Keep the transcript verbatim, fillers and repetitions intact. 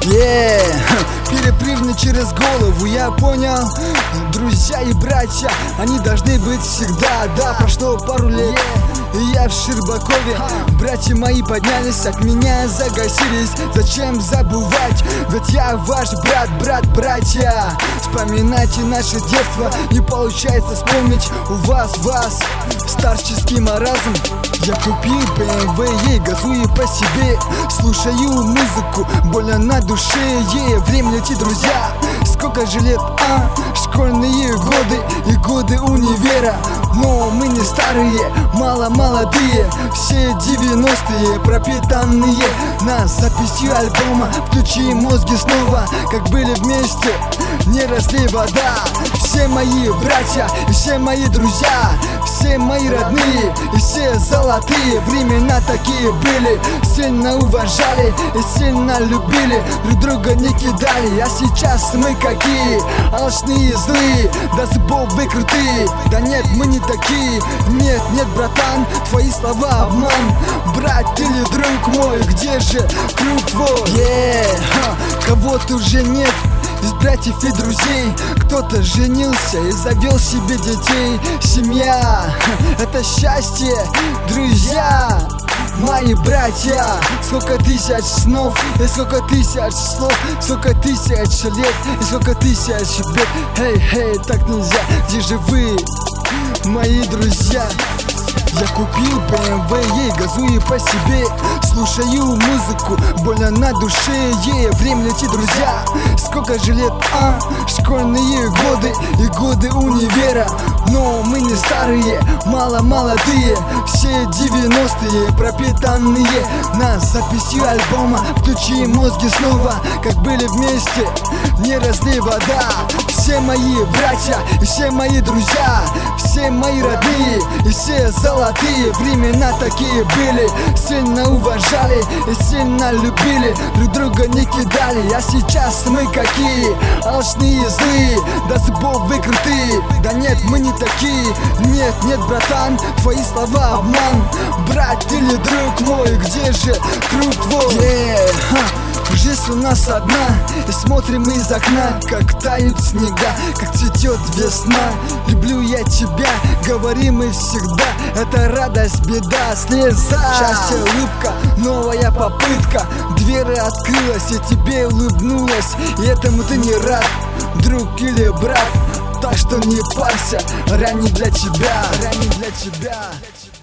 Yeah. Перепрыгни через голову, я понял. Друзья и братья, они должны быть всегда. Да, прошло пару лет, и я в Щербакове. Братья мои поднялись, от меня загасились. Зачем забывать, ведь я ваш брат, брат, братья. Вспоминайте наше детство, не получается вспомнить у вас, вас. Старческий маразм. Я купил бэ эм вэ, ей газую по себе. Слушаю музыку, больно на душе, ей. Время летит, друзья, сколько же лет, а? Школьные годы и годы универа. Но мы не старые, мало молодые. Все девяностые пропитанные на записью альбома. Включи мозги снова, как были вместе, не разлей вода. Все мои братья и все мои друзья, все мои родные и все золотые. Времена такие были, сильно уважали и сильно любили, друг друга не кидали. А сейчас мы какие? Алчные, злые, до зубов вы крутые. Да нет, мы не такие. Нет, нет, братан, твои слова обман. Брат или друг мой, где же круг твой? Yeah. Кого-то уже нет из братьев и друзей. Кто-то женился и завел себе детей. Семья — это счастье, друзья, мои братья. Сколько тысяч снов и сколько тысяч слов, сколько тысяч лет и сколько тысяч бед. Эй, эй, так нельзя, где же вы, мои друзья? Я купил бэ эм вэ, ей газую по себе. Слушаю музыку, больно на душе, ей. Время летит, друзья, сколько же лет, а? Школьные годы и годы универа. Но мы не старые, мало молодые. Все девяностые пропитанные на записью альбома. Включи мозги снова, как были вместе, не разлей вода. Все мои братья и все мои друзья, все мои родные и все золотые. Времена такие были, сильно уважали и сильно любили, друг друга не кидали. А сейчас мы какие? Алчные, злые, до зубов вы крутые. Да нет, мы не такие. Нет, нет, братан, твои слова обман. Брат или друг мой, где же круг твой? Yeah. Жизнь у нас одна, и смотрим мы из окна, как тают снега, как цветет весна. Люблю я тебя, говорим мы всегда. Это радость, беда, слеза, счастье, улыбка, новая попытка. Дверь открылась, и тебе улыбнулась, и этому ты не рад, друг или брат. Так что не парься, ранее для тебя, ранее для тебя.